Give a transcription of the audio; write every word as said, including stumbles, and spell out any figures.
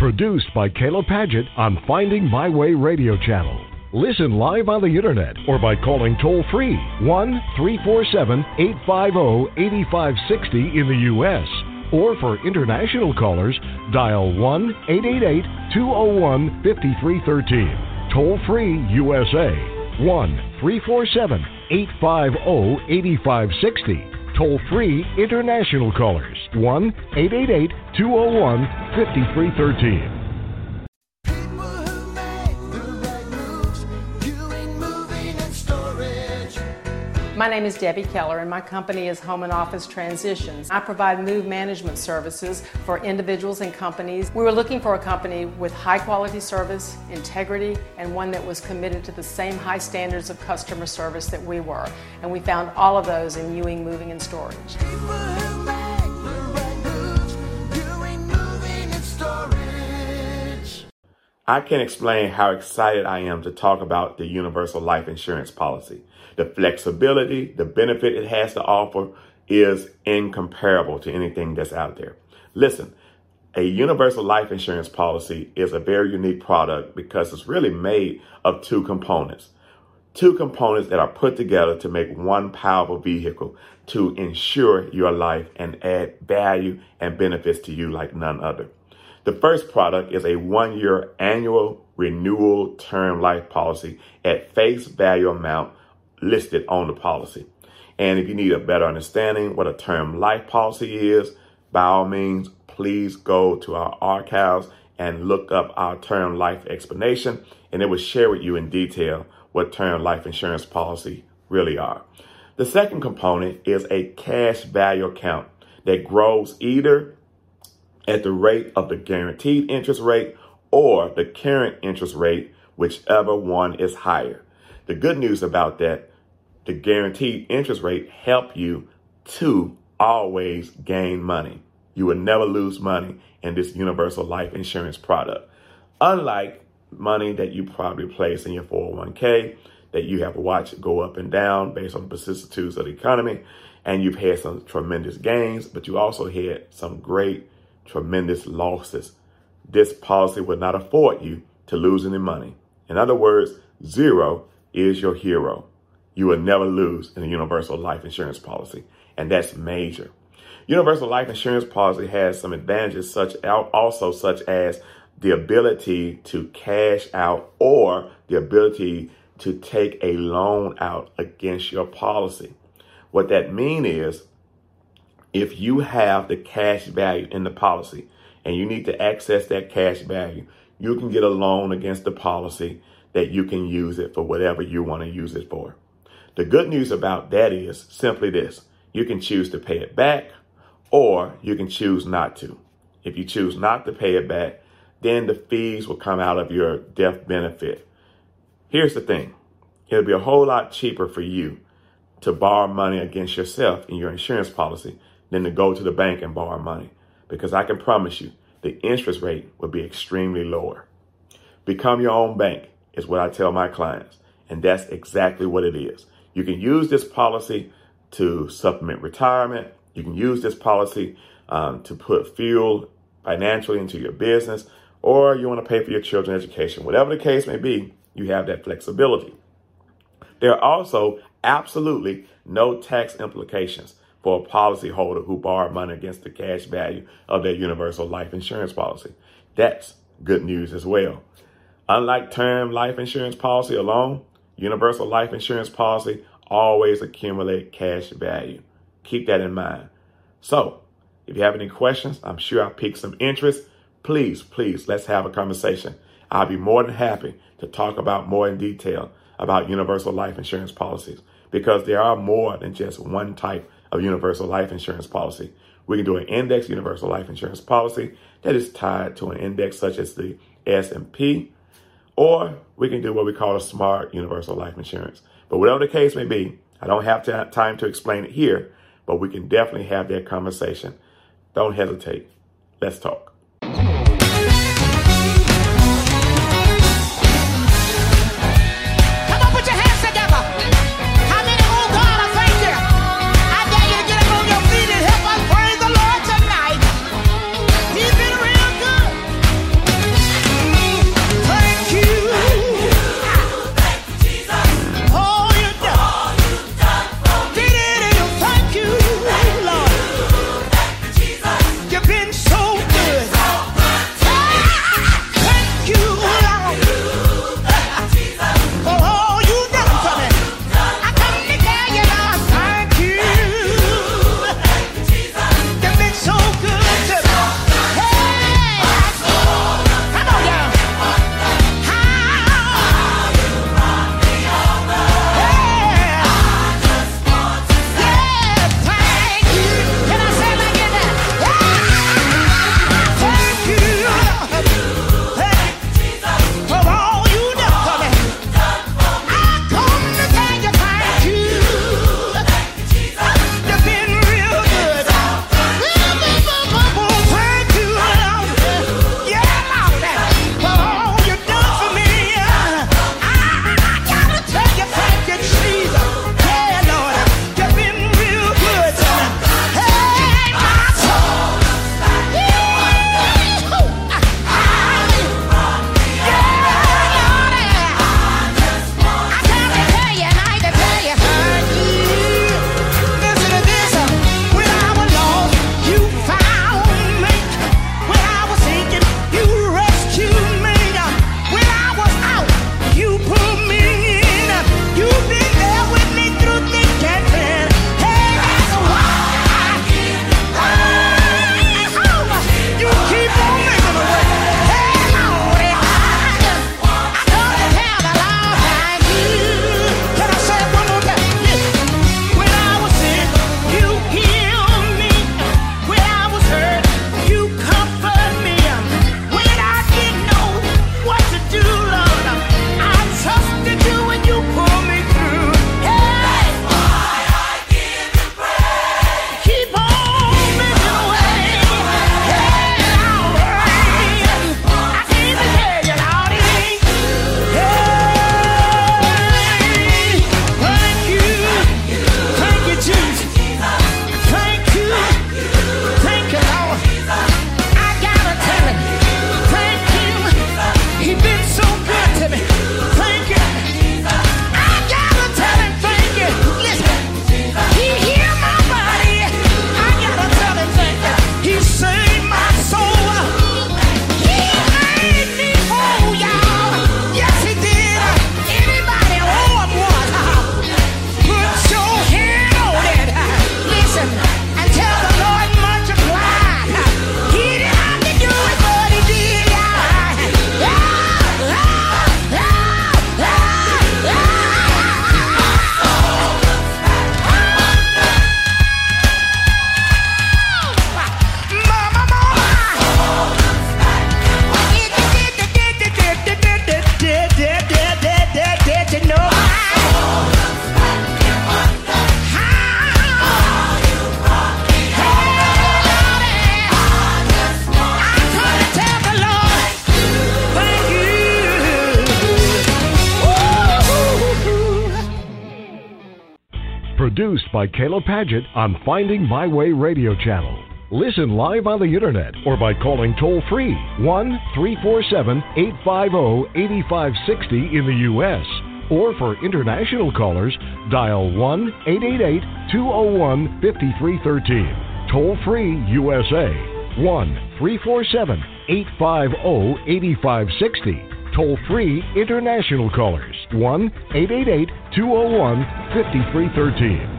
Produced by Kayla Padgett on Finding My Way Radio Channel. Listen live on the internet or by calling toll-free one three four seven, eight five zero, eight five six zero in the U S Or for international callers, dial one eight eight eight, two zero one, five three one three. Toll-free U S A, one three four seven, eight five zero, eight five six zero. Toll-free international callers, one eight eight eight, two zero one, five three one three. My name is Debbie Keller, and my company is Home and Office Transitions. I provide move management services for individuals and companies. We were looking for a company with high quality service, integrity, and one that was committed to the same high standards of customer service that we were. And we found all of those in Ewing Moving and Storage. I can't explain how excited I am to talk about the universal life insurance policy. The flexibility, the benefit it has to offer is incomparable to anything that's out there. Listen, a universal life insurance policy is a very unique product because it's really made of two components. Two components that are put together to make one powerful vehicle to insure your life and add value and benefits to you like none other. The first product is a one-year annual renewal term life policy at face value amount listed on the policy. And if you need a better understanding what a term life policy is, by all means, please go to our archives and look up our term life explanation, and it will share with you in detail what term life insurance policy really are. The second component is a cash value account that grows either at the rate of the guaranteed interest rate or the current interest rate, whichever one is higher. The good news about that, the guaranteed interest rate help you to always gain money. You will never lose money in this universal life insurance product. Unlike money that you probably place in your four oh one k that you have watched go up and down based on the vicissitudes of the economy, and you've had some tremendous gains, but you also had some great, tremendous losses. This policy will not afford you to lose any money. In other words, zero is your hero. You will never lose in a universal life insurance policy, and that's major. Universal life insurance policy has some advantages such also such as the ability to cash out or the ability to take a loan out against your policy. What that means is if you have the cash value in the policy and you need to access that cash value, you can get a loan against the policy that you can use it for whatever you want to use it for. The good news about that is simply this. You can choose to pay it back or you can choose not to. If you choose not to pay it back, then the fees will come out of your death benefit. Here's the thing. It'll be a whole lot cheaper for you to borrow money against yourself in your insurance policy than to go to the bank and borrow money, because I can promise you the interest rate will be extremely lower. Become your own bank is what I tell my clients, and that's exactly what it is. You can use this policy to supplement retirement. You can use this policy um, to put fuel financially into your business, or you want to pay for your children's education. Whatever the case may be, you have that flexibility. There are also absolutely no tax implications for a policyholder who borrowed money against the cash value of their universal life insurance policy. That's good news as well. Unlike term life insurance policy alone, universal life insurance policy always accumulate cash value. Keep that in mind. So if you have any questions, I'm sure I'll pique some interest. Please, please, let's have a conversation. I'll be more than happy to talk about more in detail about universal life insurance policies, because there are more than just one type of universal life insurance policy. We can do an index universal life insurance policy that is tied to an index such as the S and P, or we can do what we call a smart universal life insurance. But whatever the case may be, I don't have to, time to explain it here, but we can definitely have that conversation. Don't hesitate. Let's talk. Produced by Kayla Paget on Finding My Way Radio Channel. Listen live on the internet or by calling toll-free one three four seven, eight five zero, eight five six zero in the U S Or for international callers, dial one eight eight eight, two zero one, five three one three. Toll-free U S A, one three four seven, eight five zero, eight five six zero. Toll-free international callers, one eight eight eight, two zero one, five three one three.